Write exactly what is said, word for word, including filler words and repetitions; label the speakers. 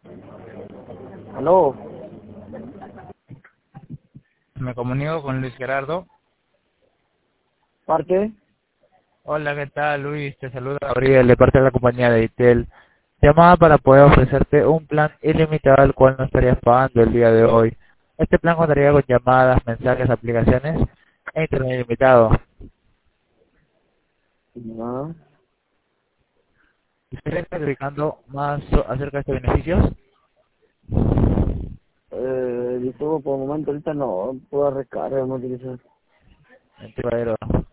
Speaker 1: Aló,
Speaker 2: Me comunico con Luis Gerardo.
Speaker 1: ¿parte?
Speaker 2: Hola, ¿qué tal, Luis? Te saluda Gabriel de parte de la compañía de Itel. Llamada para poder ofrecerte un plan ilimitado al cual no estarías pagando el día de hoy. Este plan contaría con llamadas, mensajes, aplicaciones e internet ilimitado.
Speaker 1: No.
Speaker 2: ¿Ustedes están explicando más so- acerca de estos beneficios?
Speaker 1: Eh, yo tengo por el momento ahorita no puedo recargar, no utilizo.
Speaker 2: En tu caballero.